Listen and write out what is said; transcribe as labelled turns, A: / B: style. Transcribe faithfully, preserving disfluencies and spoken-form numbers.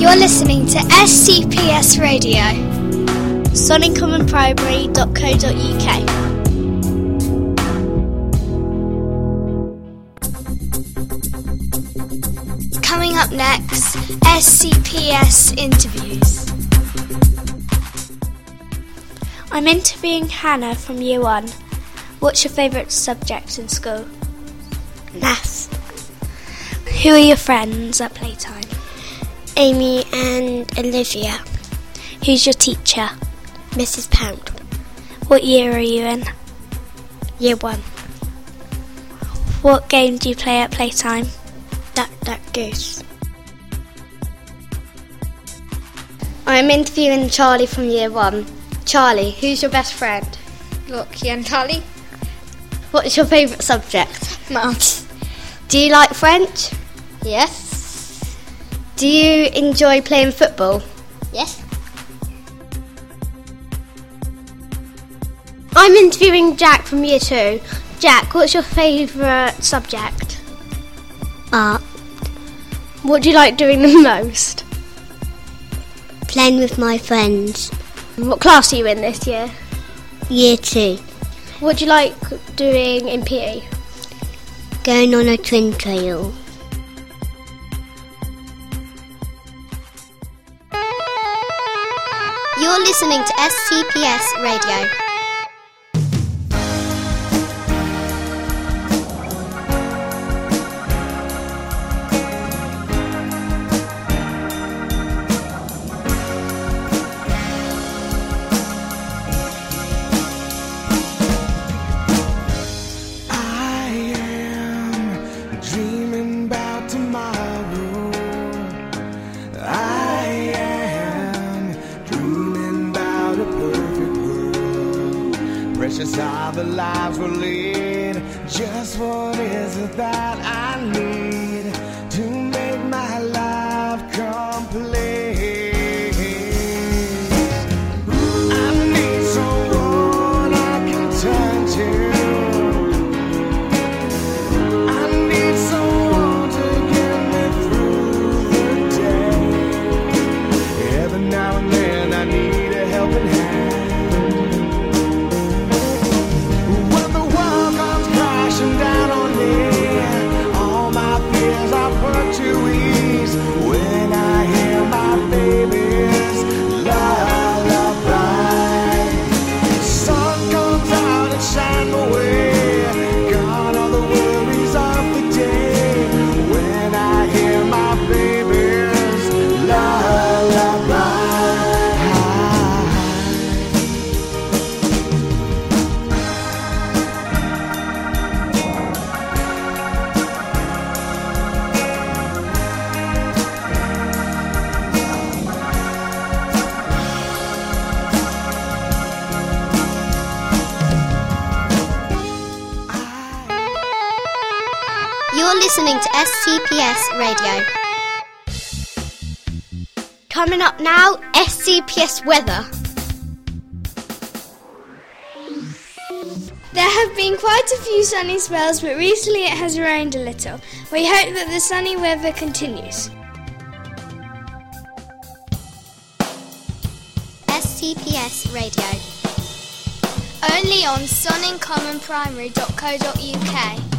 A: You're listening to S C P S Radio. Sonning Common Primary dot co dot U K. Coming up next, S C P S interviews. I'm interviewing Hannah from Year one. What's your favourite subject in school?
B: Maths.
A: Who are your friends at playtime?
B: Amy and Olivia.
A: Who's your teacher?
B: Missus Pound.
A: What year are you in?
B: Year one.
A: What game do you play at playtime?
B: Duck, duck, goose. I'm interviewing Charlie from Year one. Charlie, who's your best friend?
C: Lockie and Tally.
B: What's your favourite subject?
C: Maths.
B: Do you like French?
C: Yes.
B: Do you enjoy playing football?
C: Yes.
B: I'm interviewing Jack from Year two. Jack, what's your favourite subject?
D: Art.
B: What do you like doing the most?
D: Playing with my friends.
B: What class are you in this year?
D: Year two.
B: What do you like doing in P E?
D: Going on a twin trail.
E: You're listening to S C P S Radio.
F: Precious are the lives we lead. Just what is it that I need to make my life complete? I need someone I can turn to. I need someone to get me through the day. Every now and then I need a helping hand. Down on me, all my fears are put to ease when I hear my baby's lullaby. Sun comes out and shines away, gone are the worries of the day when I hear my baby's lullaby.
E: You're listening to S C P S Radio.
B: Coming up now, S C P S weather.
A: There have been quite a few sunny spells, but recently it has rained a little. We hope that the sunny weather continues.
E: S C P S Radio.
A: Only on Sonning Common Primary dot co dot U K.